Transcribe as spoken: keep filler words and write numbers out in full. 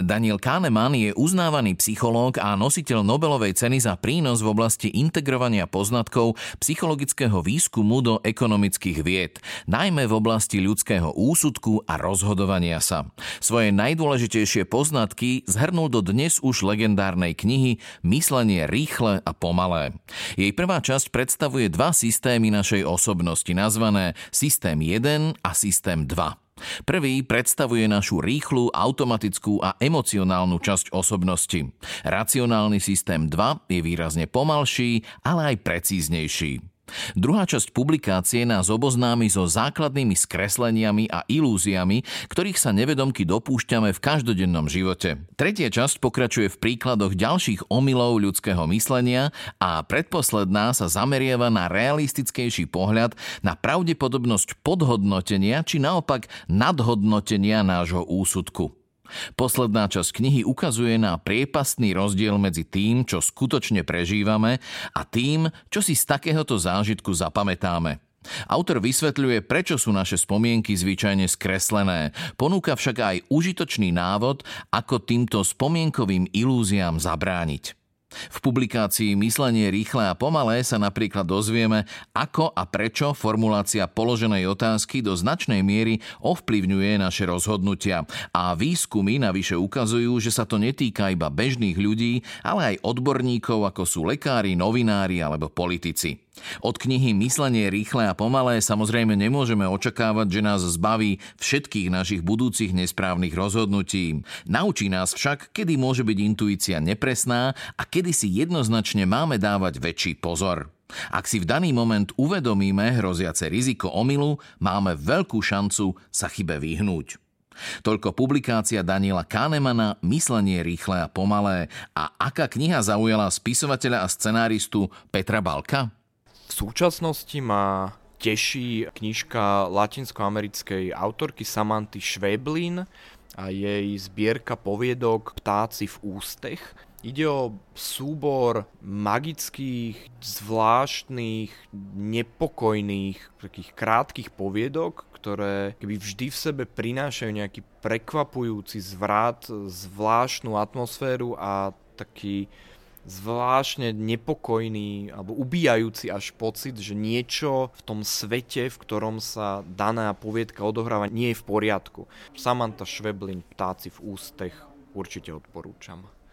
Daniel Kahneman je uznávaný psychológ a nositeľ Nobelovej ceny za prínos v oblasti integrovania poznatkov psychologického výskumu do ekonomických vied, najmä v oblasti ľudského úsudku a rozhodovania sa. Svoje najdôležitejšie poznatky zhrnul do dnes už legendárnej knihy Myslenie rýchle a pomalé. Jej prvá časť predstavuje dva systémy našej osobnosti, nazvané Systém jeden a Systém dva. Prvý predstavuje našu rýchlu, automatickú a emocionálnu časť osobnosti. Racionálny systém dva je výrazne pomalší, ale aj precíznejší. Druhá časť publikácie nás oboznámi so základnými skresleniami a ilúziami, ktorých sa nevedomky dopúšťame v každodennom živote. Tretia časť pokračuje v príkladoch ďalších omylov ľudského myslenia a predposledná sa zameriava na realistickejší pohľad na pravdepodobnosť podhodnotenia či naopak nadhodnotenia nášho úsudku. Posledná časť knihy ukazuje na priepastný rozdiel medzi tým, čo skutočne prežívame, a tým, čo si z takéhoto zážitku zapamätáme. Autor vysvetľuje, prečo sú naše spomienky zvyčajne skreslené, ponúka však aj užitočný návod, ako týmto spomienkovým ilúziám zabrániť. V publikácii Myslenie rýchle a pomalé sa napríklad dozvieme, ako a prečo formulácia položenej otázky do značnej miery ovplyvňuje naše rozhodnutia. A výskumy navyše ukazujú, že sa to netýka iba bežných ľudí, ale aj odborníkov, ako sú lekári, novinári alebo politici. Od knihy Myslenie rýchle a pomalé samozrejme nemôžeme očakávať, že nás zbaví všetkých našich budúcich nesprávnych rozhodnutí. Naučí nás však, kedy môže byť intuícia nepresná a kedy si jednoznačne máme dávať väčší pozor. Ak si v daný moment uvedomíme hroziace riziko omylu, máme veľkú šancu sa chybe vyhnúť. Toľko publikácia Daniela Kahnemana Myslenie rýchle a pomalé. A aká kniha zaujala spisovateľa a scenáristu Petra Balka? V súčasnosti ma teší knižka latinskoamerickej autorky Samanty Schweblin a jej zbierka poviedok Ptáci v ústech. Ide o súbor magických, zvláštnych, nepokojných, takých krátkych poviedok, ktoré keby vždy v sebe prinášajú nejaký prekvapujúci zvrat, zvláštnu atmosféru a taký zvláštne nepokojný alebo ubíjajúci až pocit, že niečo v tom svete, v ktorom sa daná poviedka odohráva, nie je v poriadku. Samantha Schweblin, Ptáci v ústech, určite odporúčam.